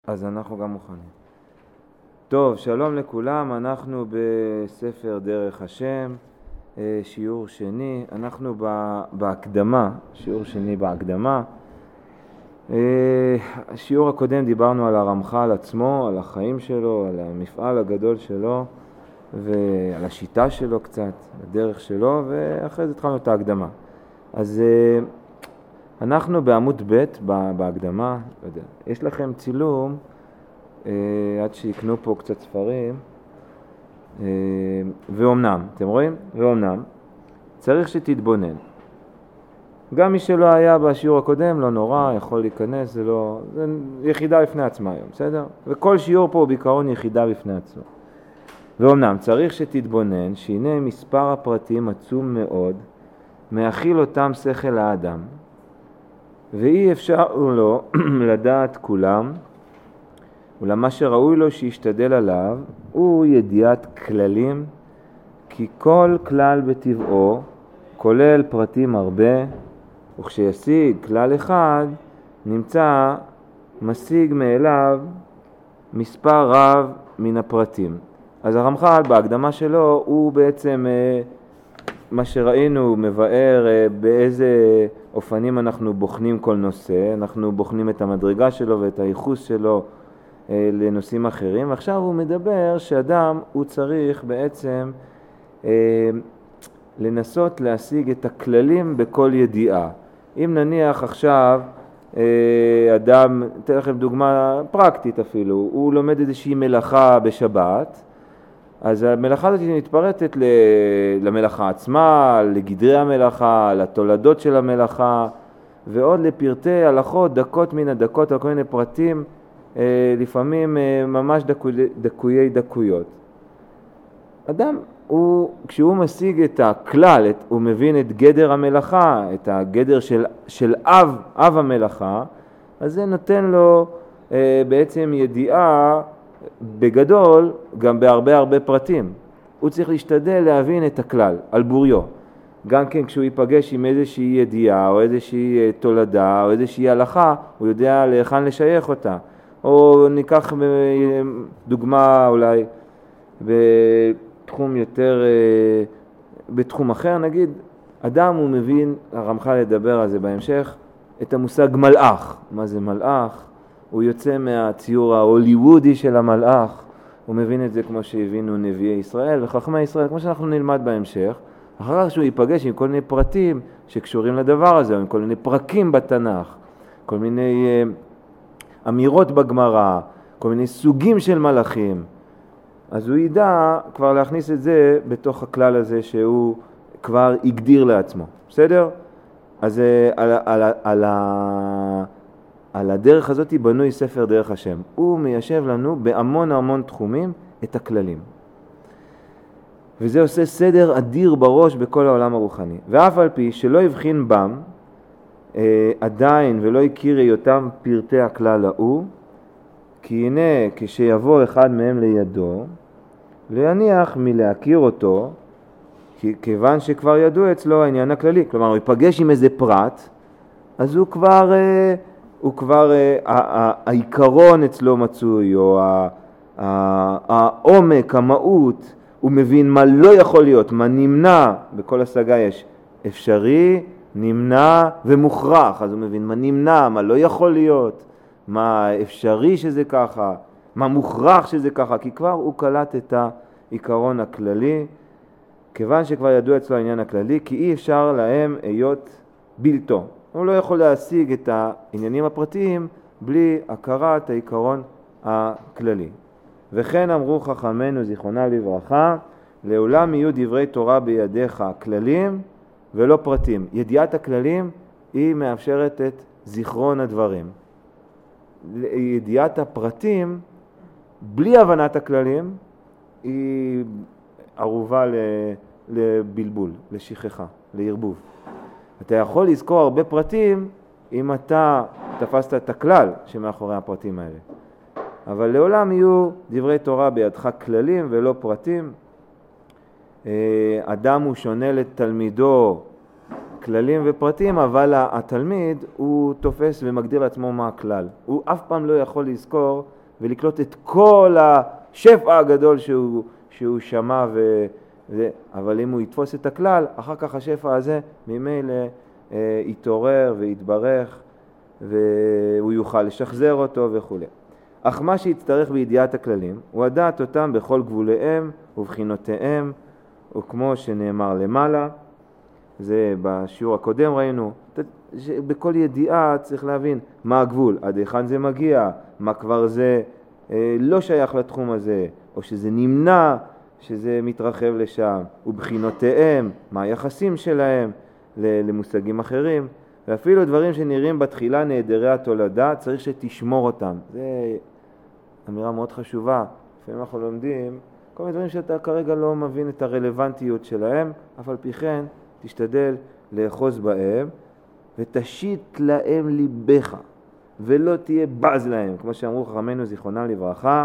אז אנחנו גם מוכנים. טוב, שלום לכולם, אנחנו בספר דרך השם, שיעור שני, אנחנו בהקדמה, שיעור שני בהקדמה. השיעור הקודם דיברנו על הרמח"ל עצמו, על החיים שלו, על המפעל הגדול שלו, ועל השיטה שלו קצת, הדרך שלו, ואחרי זה התחלנו את ההקדמה. אז אנחנו בעמוד ב' בהקדמה, לא יודע, יש לכם צילום, עד שיקנו פה קצת ספרים, ואומנם, אתם רואים? ואומנם, צריך שתתבונן. גם מי שלא היה בשיעור הקודם, לא נורא, יכול להיכנס, זה יחידה בפני עצמה היום, בסדר? וכל שיעור פה הוא בעיקרון יחידה בפני עצמה. ואומנם, צריך שתתבונן, שהנה מספר הפרטים עצום מאוד, מאכיל אותם שכל האדם, ואי אפשר לו לדעת כולם, ולמה שראוי לו שישתדל עליו הוא ידיעת כללים, כי כל כלל בטבעו כולל פרטים הרבה, וכשישיג כלל אחד נמצא משיג מאליו מספר רב מן הפרטים. אז הרמח"ל בהקדמה שלו הוא בעצם מה שראינו מבאר באיזה אופנים אנחנו בוחנים כל נושא, אנחנו בוחנים את המדרגה שלו ואת הייחוס שלו לנושאים אחרים, ועכשיו הוא מדבר שאדם הוא צריך בעצם לנסות להשיג את הכללים בכל ידיעה. אם נניח עכשיו אדם, אתן לכם דוגמה פרקטית אפילו, הוא לומד איזושהי מלאכה בשבת, אז המלאכה הזאת מתפרטת למלאכה עצמה, לגדרי המלאכה, לתולדות של המלאכה, ועוד לפרטי הלכות, דקות מן הדקות, על כל מיני פרטים, לפעמים ממש דקויי דקויות. אדם, כשהוא משיג את הכלל, הוא מבין את גדר המלאכה, את הגדר של אב המלאכה, אז זה נותן לו בעצם ידיעה בגדול, גם בהרבה פרטים. הוא צריך להשתדל להבין את הכלל, על בוריו. גם כן כשהוא ייפגש עם איזושהי ידיעה, או איזושהי תולדה, או איזושהי הלכה, הוא יודע להיכן לשייך אותה. או ניקח דוגמה אולי בתחום יותר, בתחום אחר, נגיד, אדם הוא מבין, הרמח"ל ידבר על זה בהמשך, את המושג מלאך. מה זה מלאך? הוא יוצא מהציור ההוליוודי של המלאך, הוא מבין את זה כמו שהבינו נביאי ישראל וחכמי ישראל, כמו שאנחנו נלמד בהמשך, אחר כך שהוא ייפגש עם כל מיני פרטים שקשורים לדבר הזה, או עם כל מיני פרקים בתנ"ך, כל מיני אמירות בגמרא, כל מיני סוגים של מלאכים, אז הוא ידע כבר להכניס את זה בתוך הכלל הזה שהוא כבר הגדיר לעצמו, בסדר? אז על הדרך הזאת בנוי ספר דרך השם. הוא מיישב לנו בהמון תחומים את הכללים. וזה עושה סדר אדיר בראש בכל העולם הרוחני. ואף על פי שלא הבחין בם, עדיין ולא הכיר היותם פרטי הכלל ההוא, כי הנה כשיבוא אחד מהם לידו, להניח מלהכיר אותו, כיוון שכבר ידוע אצלו העניין הכללי. כלומר, הוא ייפגש עם איזה פרט, אז הוא כבר העיקרון אצלו מצוי, או העומק, המהות, הוא מבין מה לא יכול להיות, מה נמנע, בכל השגה יש אפשרי, נמנע ומוכרח, אז הוא מבין מה נמנע, מה לא יכול להיות, מה אפשרי שזה ככה, מה מוכרח שזה ככה, כי כבר הוא קלט את העיקרון הכללי, כיוון שכבר ידוע אצלו העניין הכללי, כי אי אפשר להם היות בלתו. הוא לא יכול להשיג את העניינים הפרטיים בלי הכרת העיקרון הכללי. וכן אמרו חכמינו זיכרונה לברכה, לעולם יהיו דברי תורה בידיך כללים ולא פרטים. ידיעת הכללים היא מאפשרת את זיכרון הדברים. ידיעת הפרטים בלי הבנת הכללים היא ערובה לבלבול, לשכחה, לערבוב. אתה יכול לזכור הרבה פרטים אם אתה תפסת את הכלל שמאחורי הפרטים האלה. אבל לעולם יהיו דברי תורה בידך כללים ולא פרטים. אדם הוא שונה לתלמידו כללים ופרטים, אבל התלמיד הוא תופס ומגדיר לעצמו מה הכלל. הוא אף פעם לא יכול לזכור ולקלוט את כל השפע הגדול שהוא שמע, אבל אם הוא יתפוס את הכלל, אחר כך השפע הזה ממילא יתעורר ויתברך, והוא יוכל לשחזר אותו וכו'. אך מה שיצטרך בידיעת הכללים הוא לדעת אותם בכל גבוליהם ובחינותיהם, וכמו שנאמר למעלה, זה בשיעור הקודם ראינו, בכל ידיעה צריך להבין מה הגבול, עד היכן זה מגיע, מה כבר זה לא שייך לתחום הזה, או שזה נמנע, שזה מתרחב לשם, ובחינותיהם, מה היחסים שלהם למושגים אחרים, ואפילו דברים שנראים בתחילה נהדרי התולדה, צריך שתשמור אותם. זה אמירה מאוד חשובה. לפעמים אנחנו לומדים כל מיני דברים שאתה כרגע לא מבין את הרלוונטיות שלהם, אף על פי כן תשתדל לאחוז בהם, ותשית להם ליבך, ולא תהיה בז להם, כמו שאמרו חכמינו זיכרונם לברכה,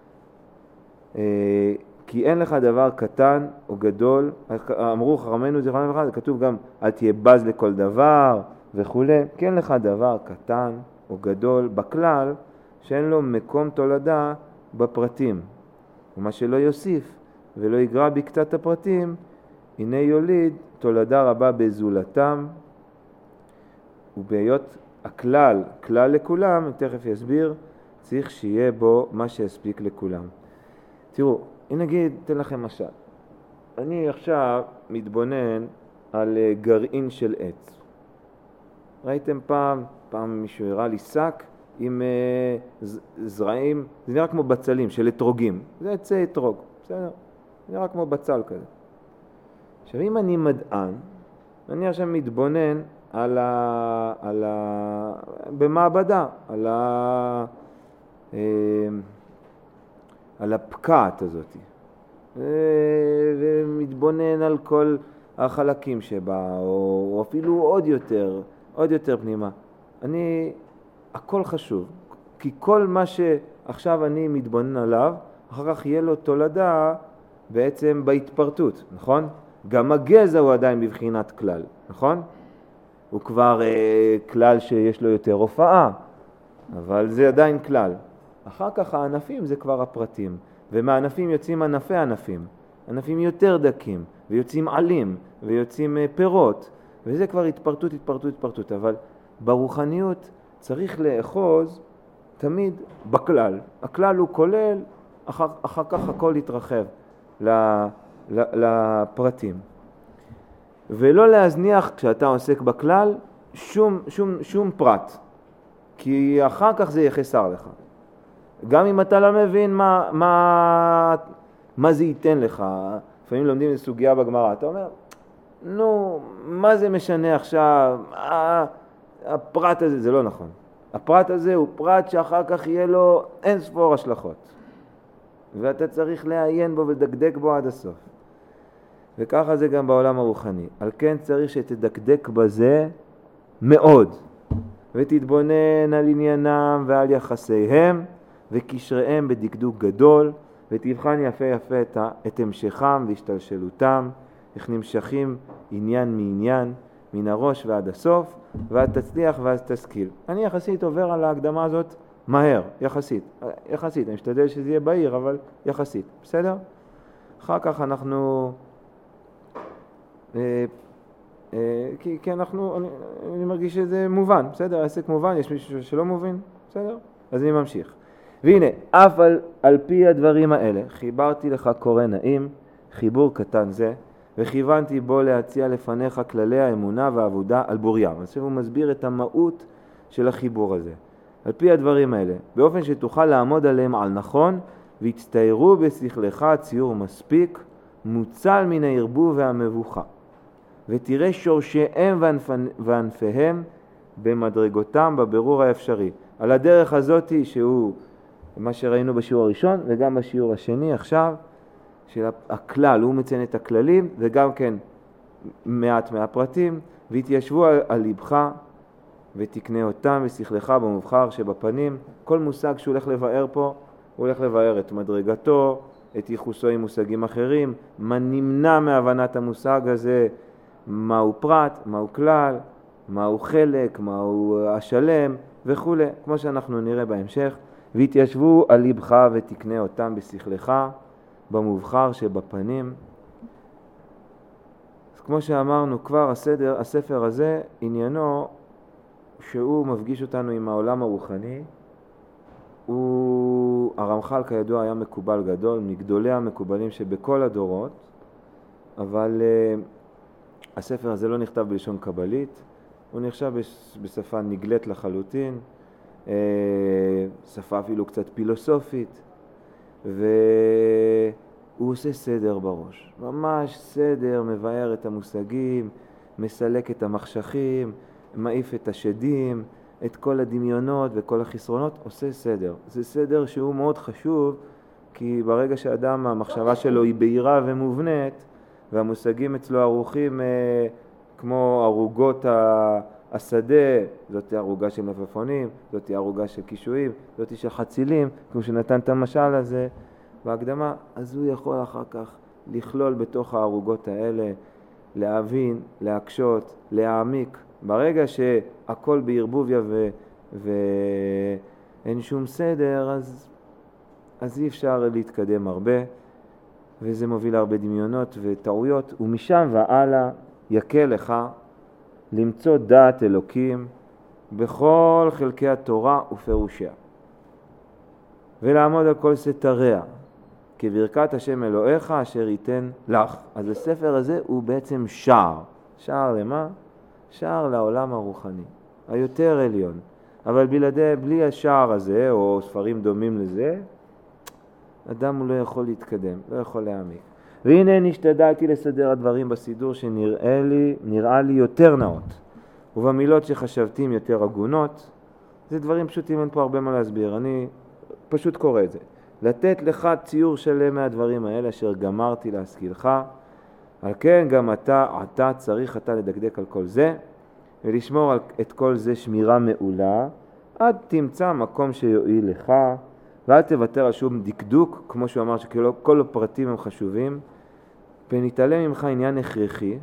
כי אין לך דבר קטן או גדול, אמרו חכמינו זיכרונם לברכה, זה כתוב גם אל תהיה בז לכל דבר וכו', כי אין לך דבר קטן או גדול בכלל, שאין לו מקום תולדה בפרטים. ומה שלא יוסיף ולא יגרע בקצת הפרטים, הנה יוליד תולדה רבה בזולתם, ובהיות הכלל, כלל לכולם, תכף יסביר, צריך שיהיה בו מה שיספיק לכולם. תראו, אם נגיד, אתן לכם משל. אני עכשיו מתבונן על גרעין של עץ. ראיתם פעם מישהו הראה לי שק עם זרעים, זה נראה כמו בצלים של אתרוגים. זה עצי אתרוג, בסדר? זה נראה כמו בצל כזה. עכשיו, אם אני מדען, אני עכשיו מתבונן במעבדה, על הפקעת הזאת, ומתבונן על כל החלקים שבה, או אפילו עוד יותר פנימה. הכל חשוב, כי כל מה שעכשיו אני מתבונן עליו, אחר כך יהיה לו תולדה בעצם בהתפרטות, נכון? גם הגזע הוא עדיין בבחינת כלל, נכון? הוא כבר כלל שיש לו יותר הופעה, אבל זה עדיין כלל. אחר כך הענפים זה כבר הפרטים, ומהענפים יוצאים ענפים, ענפים יותר דקים, ויוצאים עלים, ויוצאים פירות, וזה כבר התפרטות, אבל ברוחניות צריך לאחוז תמיד בכלל. הכלל הוא כולל, אחר כך הכל יתרחב לפרטים. ולא להזניח כשאתה עוסק בכלל שום פרט, כי אחר כך זה יחסר לך. גם אם אתה לא מבין מה זה ייתן לך. לפעמים לומדים איזו סוגיה בגמרא, אתה אומר, נו, מה זה משנה עכשיו? הפרט הזה, זה לא נכון. הפרט הזה הוא פרט שאחר כך יהיה לו אין ספור השלכות. ואתה צריך לעיין בו ולדקדק בו עד הסוף. וככה זה גם בעולם הרוחני. על כן צריך שתדקדק בזה מאוד, ותתבונן על עניינם ועל יחסיהם, וקשריהם בדקדוק גדול, ותבחן יפה את המשכם והשתלשלותם, איך נמשכים עניין מעניין, מן הראש ועד הסוף, ואז תצליח ואז תשכיל. אני יחסית עובר על ההקדמה הזאת מהר, יחסית. אני משתדל שזה יהיה בהיר, אבל יחסית. בסדר? אחר כך אנחנו... כי אני מרגיש שזה מובן, בסדר? העסק מובן, יש מישהו שלא מובין, בסדר? אז אני ממשיך. והנה, אף על פי הדברים האלה, חיברתי לך קורא נעים, חיבור קטן זה, וכיוונתי בו להציע לפניך כללי האמונה והעבודה על בוריים. אז הוא מסביר את המהות של החיבור הזה. על פי הדברים האלה, באופן שתוכל לעמוד עליהם על נכון, והצטיירו בשכלך ציור מספיק, מוצל מן הערבוב והמבוכה. ותראה שורשיהם וענפיהם במדרגותם בבירור האפשרי. על הדרך הזאת שהוא מה שראינו בשיעור הראשון וגם בשיעור השני עכשיו, של הכלל, הוא מציין את הכללים וגם כן מעט מהפרטים, והתיישבו על ליבך ותקנה אותם ושכלך במובחר שבפנים. כל מושג שהוא הולך לבאר פה, הוא הולך לבאר את מדרגתו, את ייחוסו עם מושגים אחרים, מה נמנע מהבנת המושג הזה, מהו פרט, מהו כלל, מהו חלק, מהו השלם וכו', כמו שאנחנו נראה בהמשך. והתיישבו על ליבך ותקנה אותם בשכלך, במובחר שבפנים. אז כמו שאמרנו כבר, הספר הזה עניינו שהוא מפגיש אותנו עם העולם הרוחני. הרמח"ל כידוע היה מקובל גדול, מגדולי המקובלים שבכל הדורות, אבל הספר הזה לא נכתב בלשון קבלית, הוא נחשב בשפה נגלית לחלוטין, שפה אפילו קצת פילוסופית, והוא עושה סדר בראש, ממש סדר, מבאר את המושגים, מסלק את המחשכים, מעיף את השדים, את כל הדמיונות וכל החסרונות, עושה סדר. זה סדר שהוא מאוד חשוב, כי ברגע שאדם, המחשבה שלו היא בהירה ומובנית, והמושגים אצלו ערוכים כמו ערוגות השדה, זאת ערוגה של מלפפונים, זאת ערוגה של קישואים, זאת של חצילים, כמו שנתן את המשל הזה בהקדמה, אז הוא יכול אחר כך לכלול בתוך הערוגות האלה, להבין, להקשות, להעמיק. ברגע שהכל בערבוביה ואין שום סדר, אז אי אפשר להתקדם הרבה, וזה מוביל הרבה דמיונות וטעויות, ומשם והלאה יקל לך למצוא דעת אלוקים בכל חלקי התורה ופירושיה, ולעמוד על כל סתריה, כברכת השם אלוהיך אשר ייתן לך. אז הספר הזה הוא בעצם שער. שער למה? שער לעולם הרוחני, היותר עליון. אבל בלי השער הזה, או ספרים דומים לזה, אדם הוא לא יכול להתקדם, לא יכול להעמיק. והנה נשתדלתי לסדר הדברים בסידור שנראה לי יותר נאות, ובמילות שחשבתים יותר הגונות. זה דברים פשוטים, אין פה הרבה מה להסביר, אני פשוט קורא את זה. לתת לך ציור שלם מהדברים האלה אשר גמרתי להשכילך, על כן גם אתה צריך לדקדק על כל זה, ולשמור את כל זה שמירה מעולה, עד תמצא מקום שיועיל לך, ואל תוותר על שום דקדוק, כמו שהוא אמר שכל הפרטים הם חשובים, ונתעלם ממך עניין הכרחי,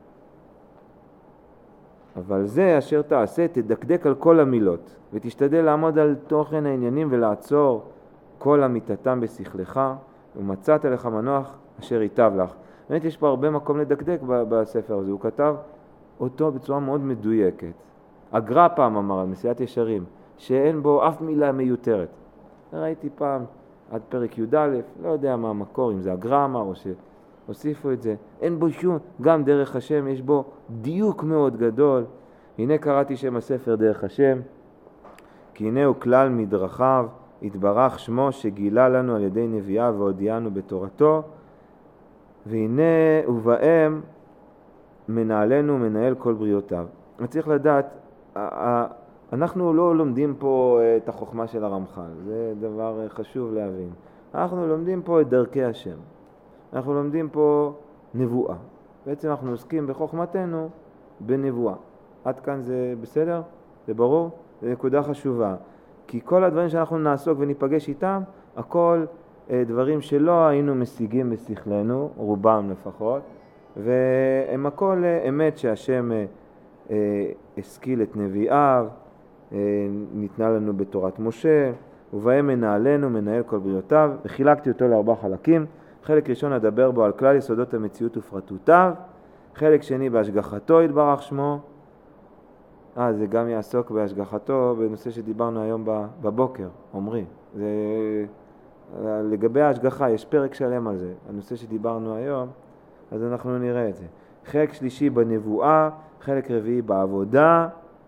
אבל זה אשר תעשה, תדקדק על כל המילות, ותשתדל לעמוד על תוכן העניינים ולעצור כל אמיתתם בשכלך, ומצאת לך מנוח אשר ייטב לך. באמת יש פה הרבה מקום לדקדק בספר הזה, הוא כתב אותו בצורה מאוד מדויקת. הגר"א פעם אמר על מסיעת ישרים, שאין בו אף מילה מיותרת. ראיתי פעם עד פרק י"א, לא יודע מה המקור, אם זה הגר"א אמר או שהוסיפו את זה, אין בו שום, גם דרך השם יש בו דיוק מאוד גדול. הנה קראתי שם הספר דרך השם, כי הנה הוא כלל מדרכיו, התברך שמו שגילה לנו על ידי נביאה והודיענו בתורתו, והנה ובהם מנהלנו מנהל כל בריאותיו. אני צריך לדעת, אנחנו לא לומדים פה את החוכמה של הרמח"ל, זה דבר חשוב להבין. אנחנו לומדים פה את דרכי השם, אנחנו לומדים פה נבואה. בעצם אנחנו עוסקים בחוכמתנו בנבואה. עד כאן זה בסדר? זה ברור? זה נקודה חשובה. כי כל הדברים שאנחנו נעסוק וניפגש איתם, הכל דברים שלא היינו משיגים בשכלנו, רובם לפחות, והם הכל אמת שהשם השכיל את נביאיו, ניתנה לנו בתורת משה, ובהם מנהלנו מנהל כל בריאותיו, וחילקתי אותו לארבעה חלקים. חלק ראשון אדבר בו על כלל יסודות המציאות ופרטותיו, חלק שני בהשגחתו יתברך שמו, זה גם יעסוק בהשגחתו בנושא שדיברנו היום בבוקר, אומרי. זה, לגבי ההשגחה, יש פרק שלם על זה, הנושא שדיברנו היום, אז אנחנו נראה את זה. חלק שלישי בנבואה, חלק רביעי בעבודה,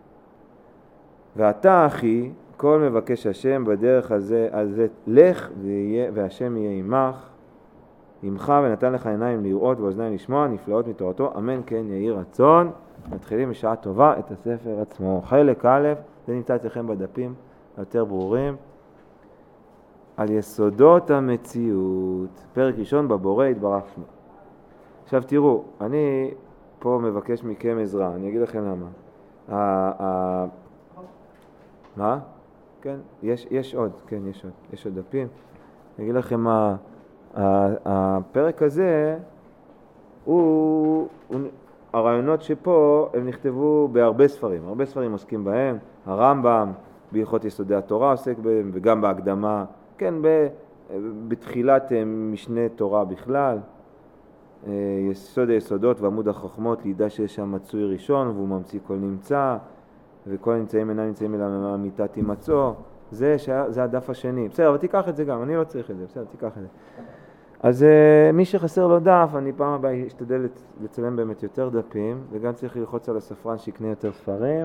ואתה אחי, כל מבקש השם בדרך הזה לך והשם יהיה עמך, עמך ונתן לך עיניים לראות ואוזניים לשמוע, נפלאות מתורתו, אמן כן יהי רצון. מתחילים בשעה טובה את הספר עצמו. חלק א', זה נמצא אצלכם בדפים יותר ברורים, על יסודות המציאות, פרק ראשון בבורא יתברך שמו. עכשיו תראו, אני פה מבקש מכם עזרה, אני אגיד לכם למה. מה? כן, יש עוד, כן, יש עוד דפים. אני אגיד לכם הפרק הזה, הרעיונות שפה הם נכתבו בהרבה ספרים, הרבה ספרים עוסקים בהם, הרמב"ם בהלכות יסודי התורה עוסק בהם, וגם בהקדמה, כן, בתחילת משנה תורה בכלל, יסוד היסודות ועמוד החוכמות, לידע שיש שם מצוי ראשון והוא ממציא כל נמצא, וכל הנמצאים אינם נמצאים אלא מהמיטה תימצאו, זה הדף השני. בסדר, אבל תיקח את זה גם, אני לא צריך את זה, בסדר, תיקח את זה. אז מי שחסר לו דף, אני פעם הבאה אשתדל לצלם באמת יותר דפים, וגם צריך ללחוץ על הספרן שיקנה יותר ספרים,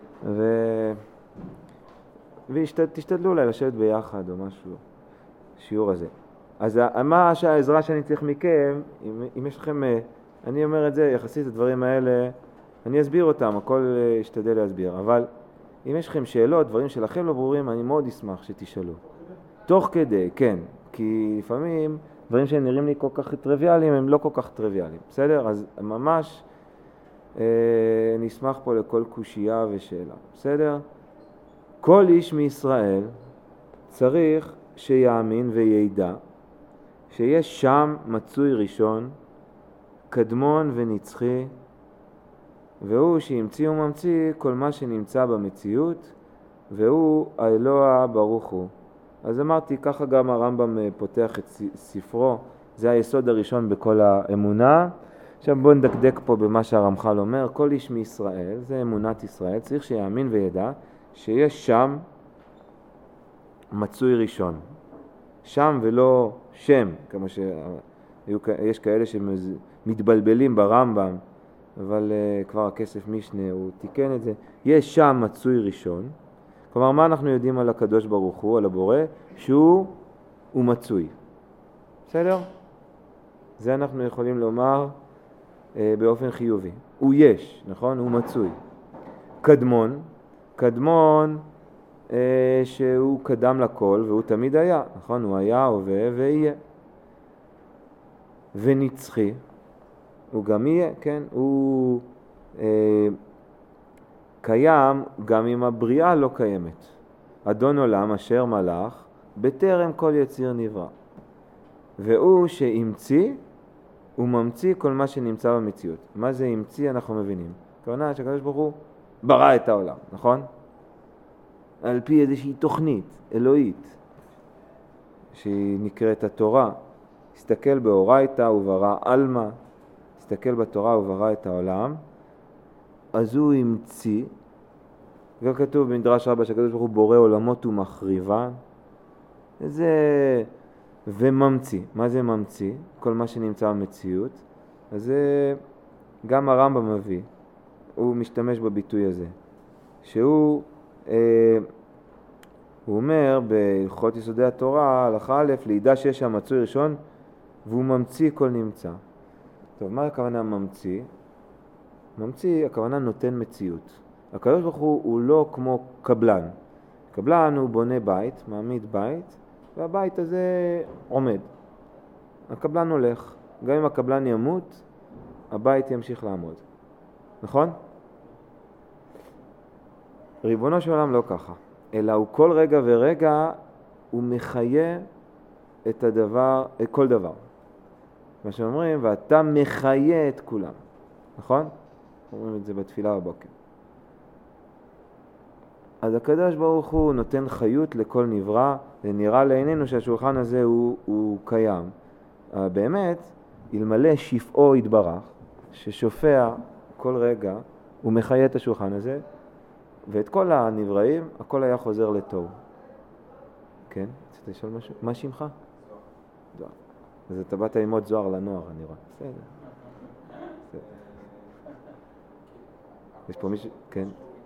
ותשתדלו אולי לשבת ביחד או משהו, שיעור הזה. אז מה העזרה שאני צריך מכם, אם יש לכם, אני אומר את זה, יחסית הדברים האלה, אני אסביר אותם, הכל אשתדל להסביר, אבל אם יש לכם שאלות, דברים שלכם לא ברורים, אני מאוד אשמח שתשאלו. תוך כדי, כן, כי לפעמים דברים שהם נראים לי כל כך טריוויאליים, הם לא כל כך טריוויאליים, בסדר? אז ממש אני אשמח פה לכל קושייה ושאלה, בסדר? כל איש מישראל צריך שיאמין וידע שיש שם מצוי ראשון, קדמון ונצחי, והוא שהמציא וממציא כל מה שנמצא במציאות, והוא האלוה ברוך הוא. אז אמרתי, ככה גם הרמב"ם פותח את ספרו, זה היסוד הראשון בכל האמונה. עכשיו בואו נדקדק פה במה שהרמח"ל אומר, כל איש מישראל, זה אמונת ישראל, צריך שיאמין וידע שיש שם מצוי ראשון. שם ולא שם, כמו שיש כאלה שמתבלבלים ברמב"ם, אבל כבר הכסף משנה הוא תיקן את זה. יש שם מצוי ראשון, כלומר מה אנחנו יודעים על הקדוש ברוך הוא, על הבורא? שהוא מצוי. בסדר? זה אנחנו יכולים לומר באופן חיובי. הוא יש, נכון? הוא מצוי. קדמון, קדמון שהוא קדם לכל והוא תמיד היה, נכון? הוא היה, הווה ויהיה. ונצחי, הוא גם יהיה, כן? הוא קיים גם אם הבריאה לא קיימת. אדון עולם אשר מלך בטרם כל יציר נברא. והוא שהמציא, הוא ממציא כל מה שנמצא במציאות. מה זה המציא אנחנו מבינים. כלומר שהקדוש ברוך הוא ברא את העולם, נכון? על פי איזושהי תוכנית אלוהית שהיא נקראת התורה. הסתכל באורייתא וברא עלמא, הסתכל בתורה וברא את העולם, אז הוא המציא, גם כתוב במדרש רבה שהקדוש ברוך הוא בורא עולמות ומחריבן, זה וממציא. מה זה ממציא? כל מה שנמצא במציאות. אז זה גם הרמב"ם מביא, הוא משתמש בביטוי הזה, שהוא הוא אומר בהלכות יסודי התורה, הלכה א', לידע שיש שם מצוי ראשון והוא ממציא כל נמצא. טוב, מה הכוונה ממציא? ממציא, הכוונה נותן מציאות. הקדוש ברוך הוא לא כמו קבלן. קבלן הוא בונה בית, מעמיד בית, והבית הזה עומד. הקבלן הולך. גם אם הקבלן ימות, הבית ימשיך לעמוד. נכון? ריבונו של עולם לא ככה. אלא הוא כל רגע ורגע הוא מחיה את הדבר, את כל דבר. מה שאומרים, ואתה מחיה את כולם. נכון? אומרים את זה בתפילה בבוקר. אז הקדוש ברוך הוא נותן חיות לכל נברא, ונראה לעינינו שהשולחן הזה הוא קיים. באמת, אלמלא שפעו יתברך, ששופע כל רגע, הוא מחיה את השולחן הזה, ואת כל הנבראים, הכל היה חוזר לטוב. כן? רצית לשאול משהו? מה שמך? זוהר. אז אתה באת ללמוד זוהר לנוער, אני רואה. בסדר. יש פה מישהו? כן.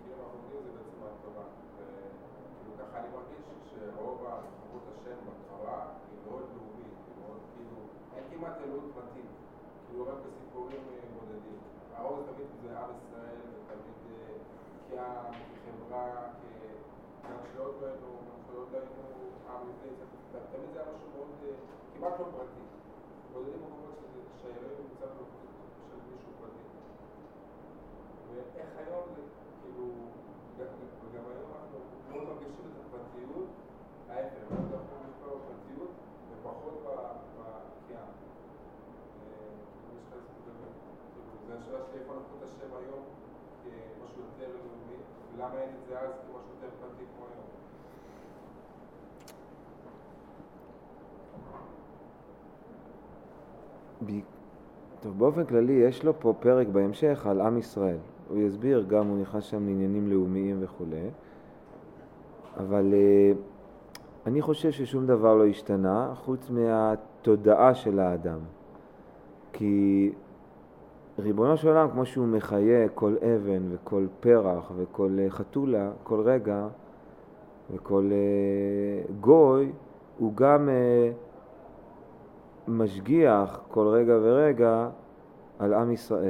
כמעט לא פרטי. בודדים מקומות שהאלוהים נמצא בלוקות של מישהו פרטי. ואיך היום זה, כאילו, וגם היום אנחנו לא מרגישים את הפרטיות, ההפך, אנחנו דווקא משפר בפרטיות ופחות בקיאה. יש לך איזה דבר, זה השאלה שלי איפה אנחנו מלכות השם היום כמשהו יותר לאומי, ולמה אין את זה אז כמשהו יותר פרטי כמו היום? טוב, באופן כללי יש לו פה פרק בהמשך על עם ישראל. הוא יסביר, גם הוא נכנס שם לעניינים לאומיים וכו'. אבל אני חושב ששום דבר לא השתנה חוץ מהתודעה של האדם. כי ריבונו של עולם, כמו שהוא מחיה כל אבן וכל פרח וכל חתולה, כל רגע וכל גוי, הוא גם משגיח כל רגע ורגע על עם ישראל.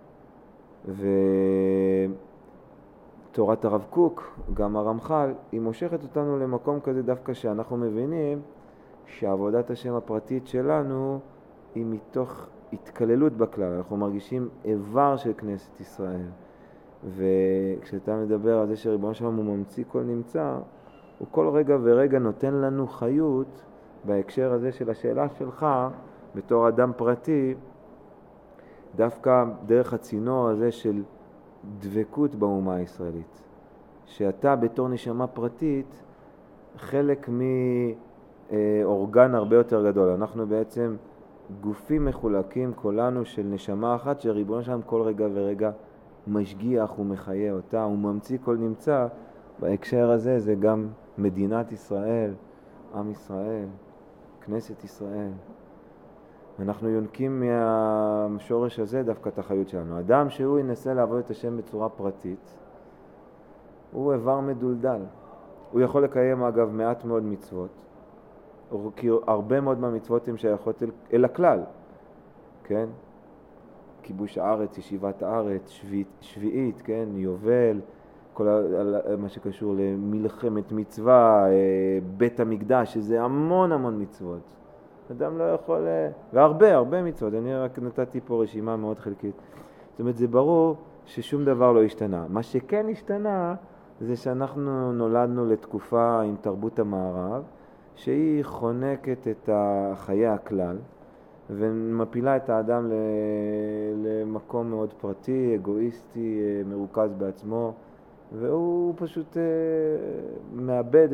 ותורת הרב קוק, גם הרמח"ל, היא מושכת אותנו למקום כזה דווקא שאנחנו מבינים שעבודת השם הפרטית שלנו היא מתוך התקללות בכלל. אנחנו מרגישים איבר של כנסת ישראל. וכשאתה מדבר על זה שריבונו של עולם הוא ממציא כל נמצא, הוא כל רגע ורגע נותן לנו חיות בהקשר הזה של השאלה שלך בתור אדם פרטי, דווקא דרך הצינור הזה של דבקות באומה הישראלית. שאתה בתור נשמה פרטית חלק מאורגן הרבה יותר גדול. אנחנו בעצם גופים מחולקים כולנו של נשמה אחת שריבונו שלנו כל רגע ורגע משגיח ומחיה אותה, הוא ממציא כל נמצא. בהקשר הזה זה גם מדינת ישראל, עם ישראל, כנסת ישראל. אנחנו יונקים מהשורש הזה דווקא את החיות שלנו. אדם שהוא ינסה לעבוד את השם בצורה פרטית, הוא איבר מדולדל. הוא יכול לקיים אגב מעט מאוד מצוות, כי הרבה מאוד מהמצוות הן שייכות אל הכלל, כן? כיבוש הארץ, ישיבת הארץ, שביעית, כן? יובל, כל מה שקשור למלחמת מצווה, בית המקדש, שזה המון המון מצוות. אדם לא יכול, והרבה מצוות, אני רק נתתי פה רשימה מאוד חלקית. זאת אומרת, זה ברור ששום דבר לא השתנה. מה שכן השתנה זה שאנחנו נולדנו לתקופה עם תרבות המערב, שהיא חונקת את חיי הכלל, ומפילה את האדם למקום מאוד פרטי, אגואיסטי, מרוכז בעצמו, והוא פשוט מאבד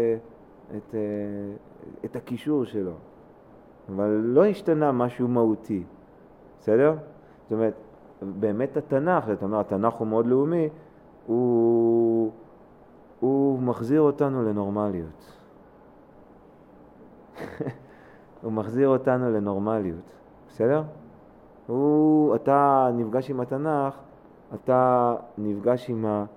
את הקישור שלו. אבל לא השתנה משהו מהותי, בסדר? זאת אומרת, באמת התנ"ך, זאת אומרת, התנ"ך הוא מאוד לאומי, הוא מחזיר אותנו לנורמליות. הוא מחזיר אותנו לנורמליות, בסדר? אתה נפגש עם התנ"ך, אתה נפגש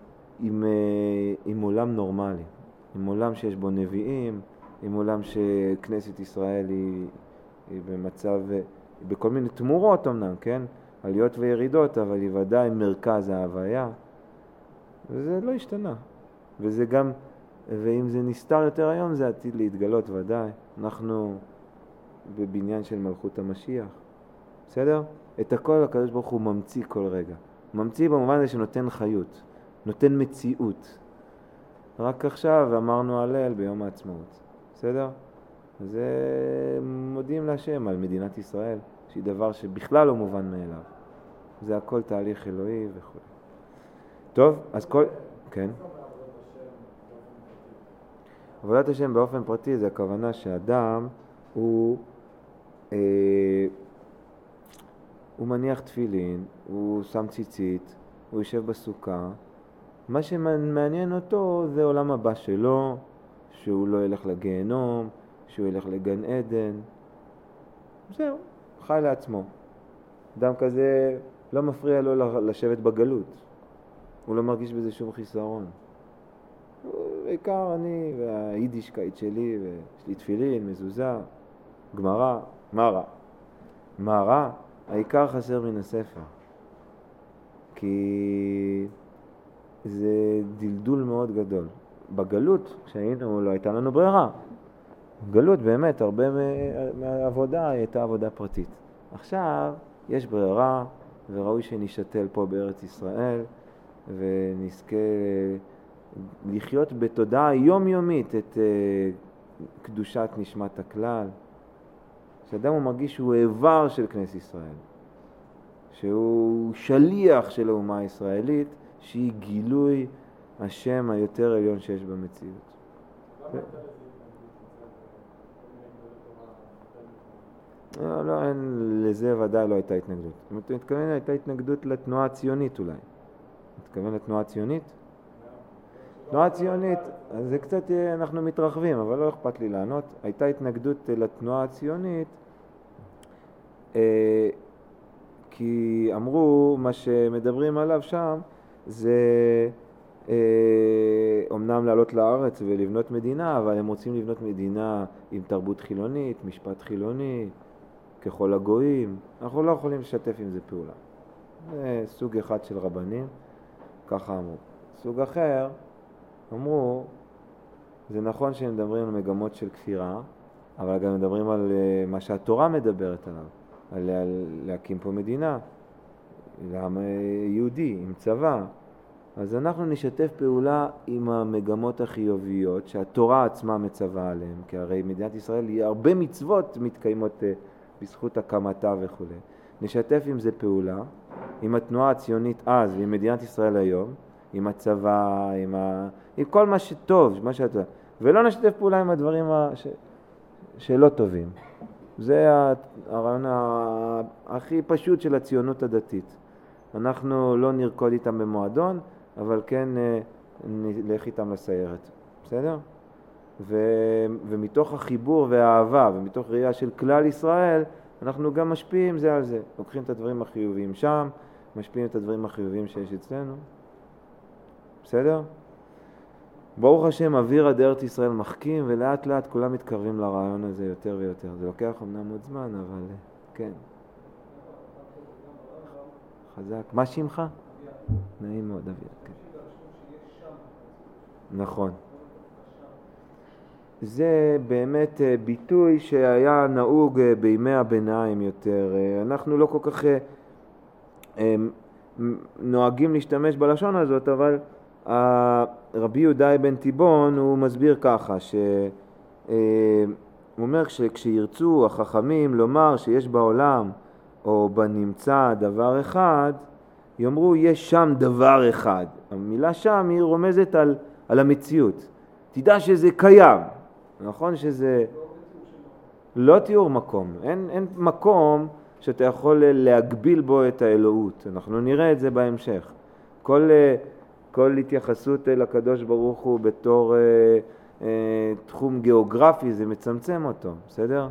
עם עולם נורמלי, עם עולם שיש בו נביאים, עם עולם שכנסת ישראל היא במצב, בכל מיני תמורות אמנם, כן? עליות וירידות, אבל היא ודאי מרכז ההוויה. וזה לא השתנה. וזה גם, ואם זה נסתר יותר היום, זה עתיד להתגלות ודאי. אנחנו בבניין של מלכות המשיח. בסדר? את הכל הקדוש ברוך הוא ממציא כל רגע. ממציא במובן הזה שנותן חיות, נותן מציאות. רק עכשיו אמרנו הלל ביום העצמאות. בסדר? זה מודיעים להשם על מדינת ישראל, שהיא דבר שבכלל לא מובן מאליו. זה הכל תהליך אלוהי וכו'. טוב, אז כל... כן. עבודת השם באופן פרטי זה הכוונה שאדם הוא מניח תפילין, הוא שם ציצית, הוא יושב בסוכה. מה שמעניין אותו זה עולם הבא שלו, שהוא לא ילך לגיהנום, שהוא ילך לגן עדן. זהו, חי לעצמו. אדם כזה לא מפריע לו לשבת בגלות. הוא לא מרגיש בזה שום חיסרון. בעיקר אני והיידישקייט שלי, ויש לי תפילין, מזוזה, גמרא, מה רע? העיקר חסר מן הספר. כי זה דלדול מאוד גדול. בגלות, כשהיינו, לא הייתה לנו ברירה. גלות באמת, הרבה מהעבודה הייתה עבודה פרטית. עכשיו יש ברירה, וראוי שנשתל פה בארץ ישראל, ונזכה לחיות בתודעה יומיומית את קדושת נשמת הכלל. שאדם הוא מרגיש שהוא איבר של כנסת ישראל. שהוא שליח של האומה הישראלית, שהיא גילוי השם היותר עליון שיש במציאות. לא, לזה ודאי לא הייתה התנגדות. אם אתה מתכוון, הייתה התנגדות לתנועה הציונית אולי. מתכוון לתנועה הציונית? תנועה הציונית, אז זה קצת, אנחנו מתרחבים, אבל לא אכפת לי לענות. הייתה התנגדות לתנועה הציונית, כי אמרו, מה שמדברים עליו שם, זה אומנם לעלות לארץ ולבנות מדינה, אבל הם רוצים לבנות מדינה עם תרבות חילונית, משפט חילוני, ככל הגויים. אנחנו לא יכולים לשתף עם זה פעולה. זה סוג אחד של רבנים, ככה אמרו. סוג אחר, אמרו, זה נכון שהם מדברים על מגמות של כפירה, אבל גם מדברים על מה שהתורה מדברת עליו, על להקים פה מדינה, לעם יהודי, עם צבא. אז אנחנו נשתף פעולה עם המגמות החיוביות שהתורה עצמה מצווה עליהן, כי הרי מדינת ישראל היא הרבה מצוות מתקיימות בזכות הקמתה וכו'. נשתף עם זה פעולה, עם התנועה הציונית אז ועם מדינת ישראל היום, עם הצבא, עם כל מה שטוב, ולא נשתף פעולה עם הדברים שלא טובים. זה הרעיון הכי פשוט של הציונות הדתית. אנחנו לא נרקוד איתם במועדון, אבל כן נלך איתם לסיירת. בסדר? ומתוך החיבור והאהבה ומתוך ראייה של כלל ישראל, אנחנו גם משפיעים זה על זה. לוקחים את הדברים החיוביים שם, משפיעים את הדברים החיוביים שיש אצלנו. בסדר? ברוך השם, אוויר עד ארץ ישראל מחכים, ולאט לאט כולם מתקרבים לרעיון הזה יותר ויותר. זה לוקח אמנם עוד זמן, אבל כן. חזק. מה שמך? נעים מאוד, אביה. כן. נכון. זה באמת ביטוי שהיה נהוג בימי הביניים יותר. אנחנו לא כל כך נוהגים להשתמש בלשון הזאת, אבל רבי יהודה בן תיבון הוא מסביר ככה, הוא אומר כשירצו החכמים לומר שיש בעולם או בנמצא דבר אחד, יאמרו יש שם דבר אחד. המילה שם היא רומזת על המציאות. תדע שזה קיים. נכון שזה לא תיאור מקום. אין מקום שאתה יכול להגביל בו את האלוהות. אנחנו נראה את זה בהמשך. כל התייחסות לקדוש ברוך הוא בתור תחום גיאוגרפי זה מצמצם אותו, בסדר?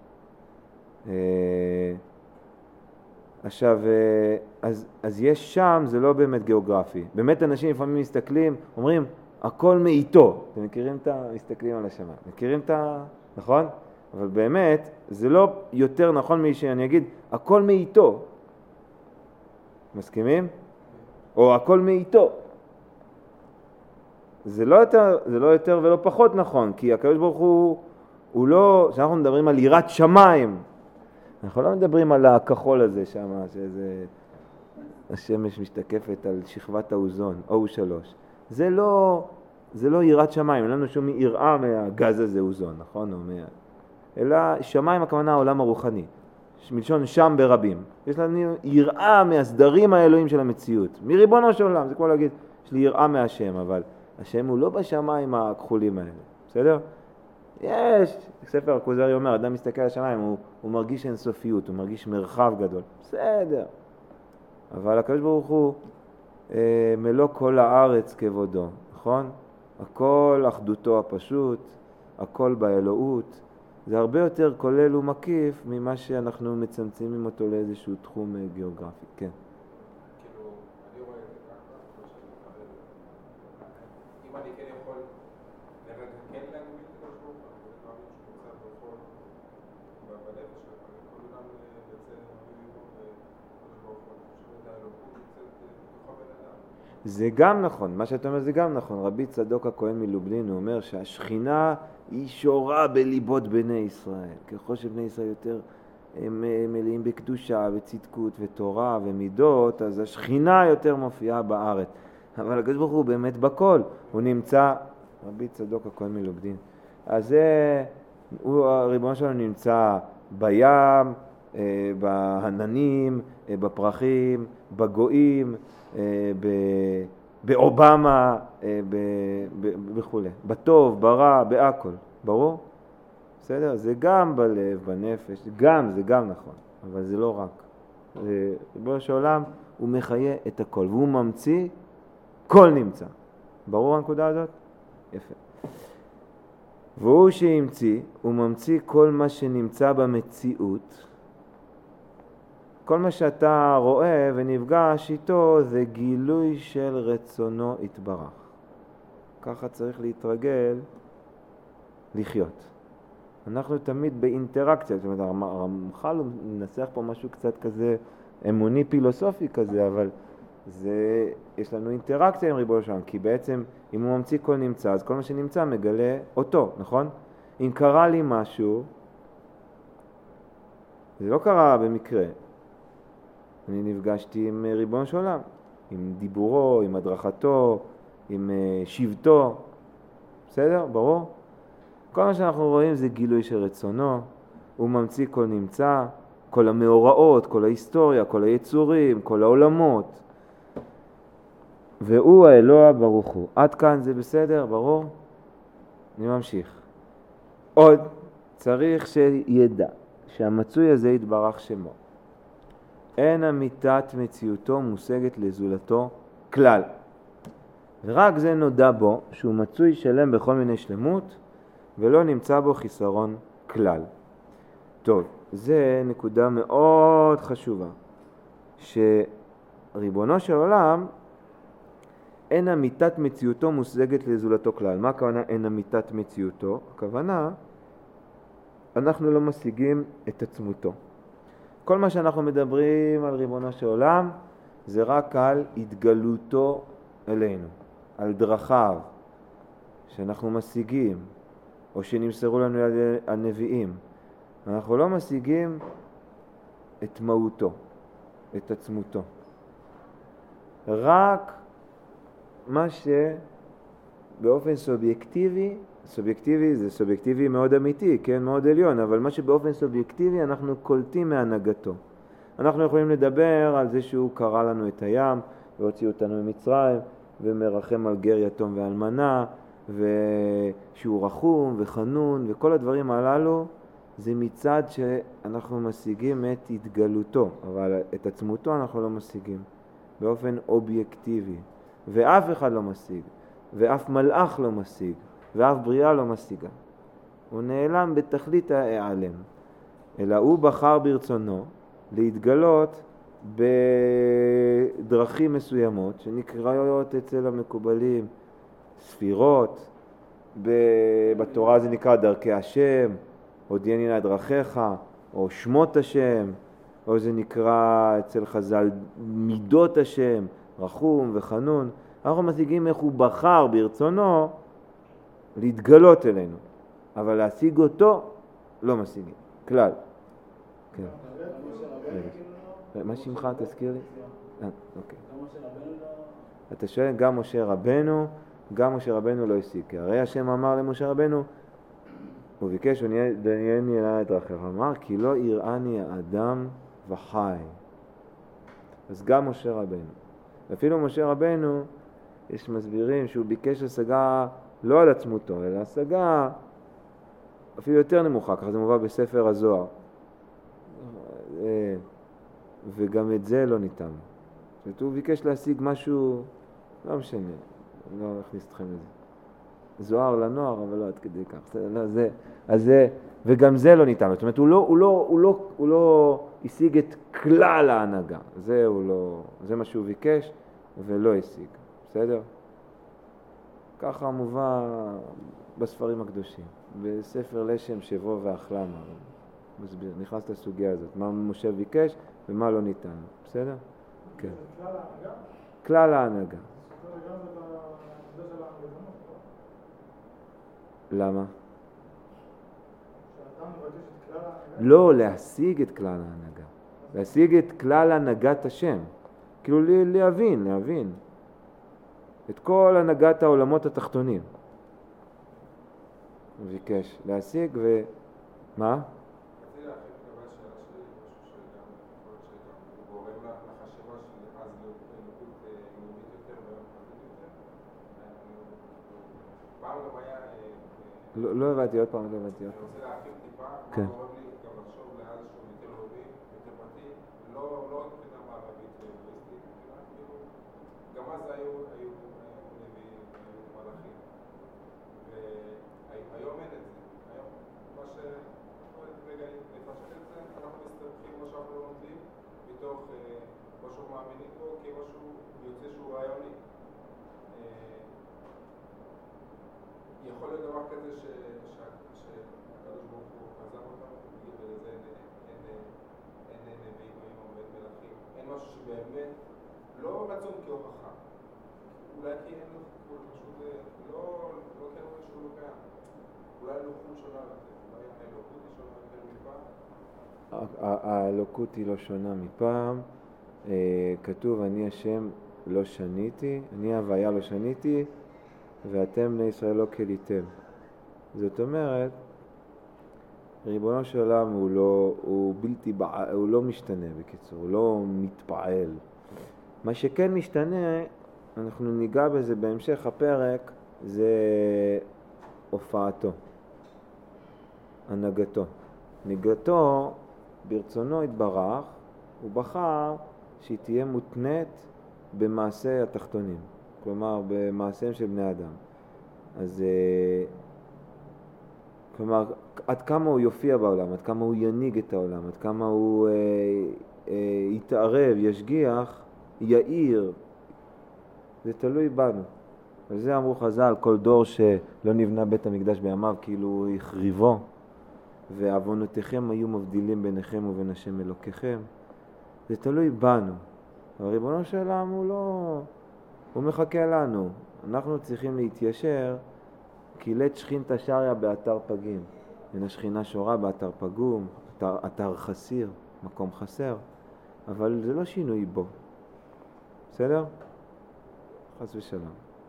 עכשיו, אז יש שם, זה לא באמת גיאוגרפי. באמת אנשים לפעמים מסתכלים, אומרים, הכל מאיתו. אתם מכירים מסתכלים על השמיים. מכירים נכון? אבל באמת, זה לא יותר נכון שאני אגיד, הכל מאיתו. מסכימים? או הכל מאיתו. זה לא יותר ולא פחות נכון, כי הקדוש ברוך הוא לא, כשאנחנו מדברים על יראת שמיים, אנחנו לא מדברים על הכחול הזה שם, שזה השמש משתקפת על שכבת האוזון, O3. זה לא יראת שמיים, אין לנו שום יראה מהגז הזה אוזון, נכון? אלא שמיים הכוונה העולם הרוחני, מלשון שם ברבים. יש לנו יראה מהסדרים האלוהים של המציאות, מריבונו של עולם, זה כמו להגיד, יש לי יראה מהשם, אבל השם הוא לא בשמיים הכחולים האלה, בסדר? יש, ספר הכוזרי אומר, אדם מסתכל על השמיים, הוא מרגיש אינסופיות, הוא מרגיש מרחב גדול, בסדר. אבל הקדוש ברוך הוא מלוא כל הארץ כבודו, נכון? הכל אחדותו הפשוט, הכל באלוהות, זה הרבה יותר כולל ומקיף ממה שאנחנו מצמצמים אותו לאיזשהו תחום גיאוגרפי, כן. כאילו, אני רואה את זה ככה, אם אני כן יכול לרגע כן להגביל את הקדוש ברוך הוא, אני מאמין שהוא נמצא בכל בנפש שלך, יכול גם לצאת מליבו וקדוש ברוך הוא, אני חושב את האלוקות נמצאת בתוך הבן אדם. זה גם נכון, מה שאתה אומר זה גם נכון. רבי צדוק הכהן מלובלין הוא אומר שהשכינה היא שורה בליבות בני ישראל. ככל שבני ישראל יותר הם מלאים בקדושה וצדקות ותורה ומידות, אז השכינה יותר מופיעה בארץ. אבל הקדוש ברוך הוא באמת בכל, הוא נמצא, רבי צדוק הכהן מלובלין, אז הריבון שלנו נמצא בים, בעננים, בפרחים, בגויים, באובמה וכו', בטוב, ברע, בהכל, ברור? בסדר? זה גם בלב, בנפש, זה גם נכון, אבל זה לא רק. ריבונו של עולם הוא מחיה את הכל, והוא ממציא, כל נמצא. ברור הנקודה הזאת? יפה. והוא שהמציא, הוא ממציא כל מה שנמצא במציאות. כל מה שאתה רואה ונפגש איתו זה גילוי של רצונו יתברך. ככה צריך להתרגל לחיות. אנחנו תמיד באינטראקציה, זאת אומרת, הרמח"ל הוא מנסח פה משהו קצת כזה אמוני פילוסופי כזה, אבל יש לנו אינטראקציה עם ריבונו של עולם, כי בעצם אם הוא ממציא כל נמצא, אז כל מה שנמצא מגלה אותו, נכון? אם קרה לי משהו, זה לא קרה במקרה. אני נפגשתי עם ריבונו של עולם, עם דיבורו, עם הדרכתו, עם שבטו, בסדר? ברור? כל מה שאנחנו רואים זה גילוי של רצונו, הוא ממציא כל נמצא, כל המאורעות, כל ההיסטוריה, כל היצורים, כל העולמות. והוא האלוה ברוך הוא. עד כאן זה בסדר, ברור? אני ממשיך. עוד צריך שידע שהמצוי הזה יתברך שמו. אין אמיתת מציאותו מושגת לזולתו כלל. ורק זה נודע בו שהוא מצוי שלם בכל מיני שלמות ולא נמצא בו חיסרון כלל. טוב, זה נקודה מאוד חשובה, שריבונו של עולם אין אמיתת מציאותו מושגת לזולתו כלל. מה הכוונה אין אמיתת מציאותו? הכוונה, אנחנו לא משיגים את עצמותו. כל מה שאנחנו מדברים על ריבונו של עולם זה רק על התגלותו אלינו, על דרכיו שאנחנו משיגים או שנמסרו לנו על הנביאים. אנחנו לא משיגים את מהותו, את עצמותו. רק מה שבאופן סובייקטיבי זה סובייקטיבי מאוד אמיתי, כן, מאוד עליון, אבל מה שבאופן סובייקטיבי אנחנו קולטים מהנהגתו. אנחנו יכולים לדבר על זה שהוא קרא לנו את הים והוציא אותנו ממצרים ומרחם על גר יתום ואלמנה ושהוא רחום וחנון וכל הדברים הללו, זה מצד שאנחנו משיגים את התגלותו, אבל את עצמותו אנחנו לא משיגים באופן אובייקטיבי, ואף אחד לא משיג, ואף מלאך לא משיג, ואף בריאה לא משיגה. הוא נעלם בתכלית ההיעלם, אלא הוא בחר ברצונו להתגלות בדרכים מסוימות שנקראות אצל המקובלים ספירות, בתורה זה נקרא דרכי השם, הודיעני נא דרכיך, או שמות השם, או זה נקרא אצל חז"ל מידות השם, רחום וחנון. אנחנו משיגים איך הוא בחר ברצונו להתגלות אלינו, אבל להשיג אותו לא משיגים, כלל. כן. מה שמך? תזכיר לי? אוקיי. אתה שואל, גם משה רבנו לא השיג. הרי השם אמר למשה רבנו, הוא ביקש ונהייני אלי את דרכיך. אמר כי לא יראני האדם וחי. אז גם משה רבנו. אפילו משה רבנו, יש מסבירים שהוא ביקש השגה לא על עצמותו, אלא השגה אפילו יותר נמוכה, ככה זה מובא בספר הזוהר. וגם את זה לא ניתן. זאת אומרת, הוא ביקש להשיג משהו, לא משנה, לא אכניס אתכם לזה. זוהר לנוער, אבל לא עד כדי כך. וגם זה לא ניתן. זאת אומרת, הוא לא השיג את כלל ההנהגה. זה מה שהוא ביקש ולא השיג. בסדר? ככה מובא בספרים הקדושים. בספר לשם שבו ואכלם. מסביר, נכנס לסוגיה הזאת. מה משה ביקש ומה לא ניתן. בסדר? כן. כלל ההנהגה? כלל ההנהגה. למה? לא, להשיג את כלל ההנהגה. להשיג את כלל הנהגת השם. כאילו להבין. את כל הנהגת העולמות התחתונים. הוא ביקש להשיג מה? לא הבנתי עוד פעם, לא הבנתי עוד אני פעם. רוצה להרחיב טיפה, כן. מה גורם לי גם לחשוב לאן שהוא יותר לאומי, יותר פרטי, לא רק מבחינה מערבית והיבריסטית, מבחינה כאילו, גם אז היו נביאים, היו מלאכים, והיום אין את זה. היום, מה ש... רגע, נפשט את זה, אנחנו מסתבכים מה שאנחנו לומדים, מתוך משהו מאמינים בו, כמשהו יוצא שהוא רעיוני. יכול להיות דבר כזה שהקדוש ברוך הוא עזב אותנו, ולזה אין נביאים היום, אין מלאכים, אין משהו שבאמת לא רצון כהוכחה, אולי כי אין לו, פשוט לא כן אומר שהוא לא קיים, אולי אלוקות שונה לתת, אולי האלוקות היא שונה יותר מפעם. האלוקות היא לא שונה מפעם. כתוב אני השם לא שניתי, אני הוויה לא שניתי ואתם בני ישראל לא כליתם. זאת אומרת, ריבונו של עולם הוא לא משתנה בקיצור, הוא לא מתפעל. מה שכן משתנה, אנחנו ניגע בזה בהמשך הפרק, זה הופעתו, הנהגתו. נהגתו ברצונו התברך, הוא בחר שהיא תהיה מותנית במעשה התחתונים, כלומר במעשיהם של בני אדם. אז כלומר, עד כמה הוא יופיע בעולם, עד כמה הוא ינהיג את העולם, עד כמה הוא יתערב, ישגיח, יאיר, זה תלוי בנו. על זה אמרו חז"ל, כל דור שלא נבנה בית המקדש בימיו כאילו החריבו, ועוונותיכם היו מבדילים ביניכם ובין השם אלוקיכם. זה תלוי בנו. אבל ריבונו של עולם הוא מחכה לנו. אנחנו צריכים להתיישר, כי לית שכינתא שריא באתר פגים. אין השכינה שורה באתר פגום, אתר חסיר, מקום חסר. אבל זה לא שינוי בו. בסדר? חס ושלום.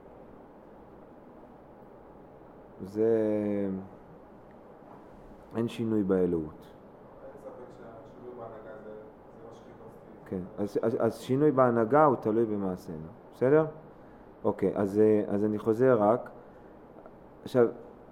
אין שינוי באלוהות. אין ספק שהשינוי בהנהגה זה מה שחיפשתי. כן, אז שינוי בהנהגה הוא תלוי במעשינו. בסדר? אוקיי, אז אני חוזר רק. עכשיו,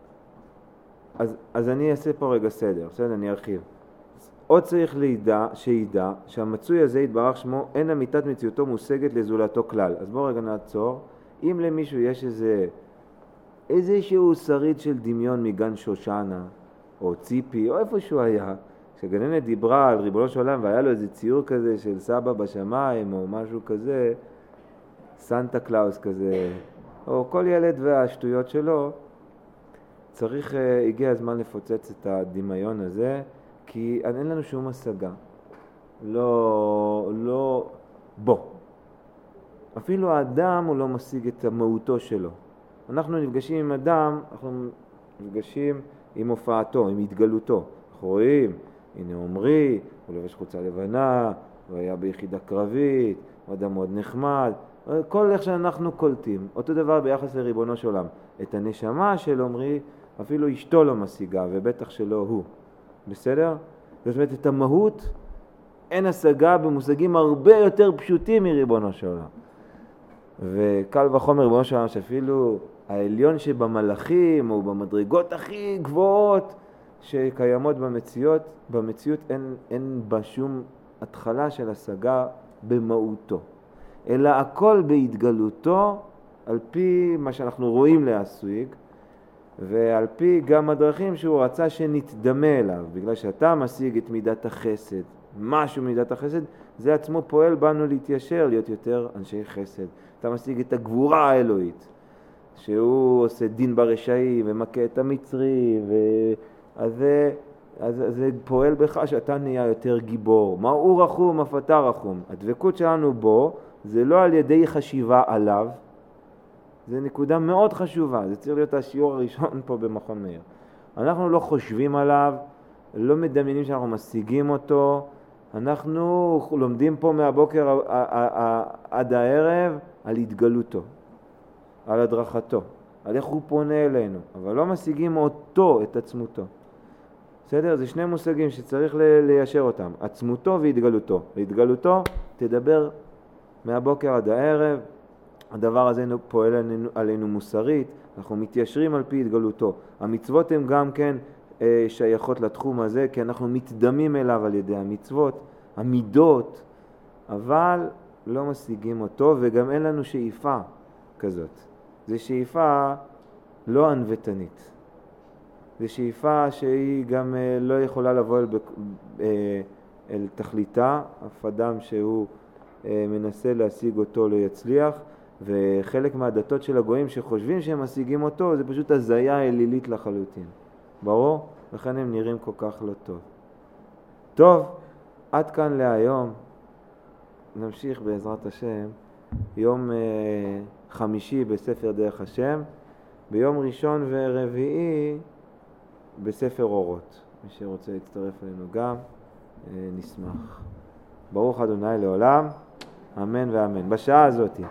אז אני אעשה פה רגע סדר, בסדר? אני ארחיב. עוד צריך שידע שהמצוי הזה יתברך שמו, אין אמיתת מציאותו מושגת לזולתו כלל. אז בואו רגע נעצור. אם למישהו יש איזשהו שריד של דמיון מגן שושנה, או ציפי, או איפה שהוא היה, כשגננת דיברה על ריבונו של עולם והיה לו איזה ציור כזה של סבא בשמיים, או משהו כזה, סנטה קלאוס כזה, או כל ילד והשטויות שלו, הגיע הזמן לפוצץ את הדמיון הזה, כי אין לנו שום השגה. לא, בוא. אפילו האדם הוא לא משיג את המהותו שלו. אנחנו נפגשים עם אדם, אנחנו נפגשים עם הופעתו, עם התגלותו. אנחנו רואים, הנה עומרי, הוא לבש חולצה לבנה, הוא היה ביחידה קרבית, הוא אדם מאוד נחמד, כל איך שאנחנו קולטים. אותו דבר ביחס לריבונו של עולם. את הנשמה של עומרי, אפילו אשתו לא משיגה, ובטח שלא הוא. בסדר? זאת אומרת, את המהות אין השגה במושגים הרבה יותר פשוטים מריבונו של עולם. וקל וחומר ריבונו של עולם, שאפילו העליון שבמלאכים או במדרגות הכי גבוהות שקיימות במציאות אין בה שום התחלה של השגה במהותו. אלא הכל בהתגלותו על פי מה שאנחנו רואים להשיג, ועל פי גם הדרכים שהוא רצה שנתדמה אליו, בגלל שאתה משיג את מידת החסד, משהו מידת החסד, זה עצמו פועל בנו להתיישר, להיות יותר אנשי חסד. אתה משיג את הגבורה האלוהית, שהוא עושה דין ברשעים ומכה את המצרי, אז זה פועל בך שאתה נהיה יותר גיבור. מה הוא רחום, אף אתה רחום. הדבקות שלנו בו, זה לא על ידי חשיבה עליו, זה נקודה מאוד חשובה, זה צריך להיות השיעור הראשון פה במכון מאיר. אנחנו לא חושבים עליו, לא מדמיינים שאנחנו משיגים אותו, אנחנו לומדים פה מהבוקר עד הערב על התגלותו, על הדרכתו, על איך הוא פונה אלינו, אבל לא משיגים אותו, את עצמותו. בסדר? זה שני מושגים שצריך ליישר אותם, עצמותו והתגלותו. להתגלותו תדבר מהבוקר עד הערב, הדבר הזה פועל עלינו מוסרית, אנחנו מתיישרים על פי התגלותו. המצוות הן גם כן שייכות לתחום הזה, כי אנחנו מתדמים אליו על ידי המצוות, המידות, אבל לא משיגים אותו, וגם אין לנו שאיפה כזאת. זו שאיפה לא ענוותנית. זו שאיפה שהיא גם לא יכולה לבוא אל תכליתה, אף אדם שהוא מנסה להשיג אותו לא יצליח, וחלק מהדתות של הגויים שחושבים שהם משיגים אותו, זה פשוט הזיה אלילית לחלוטין. ברור? לכן הם נראים כל כך לא טוב. טוב, עד כאן להיום. נמשיך בעזרת השם, יום חמישי בספר דרך השם, ביום ראשון ורביעי בספר אורות. מי שרוצה להצטרף אלינו גם, נשמח. ברוך אדוני לעולם, אמן ואמן. בשעה הזאת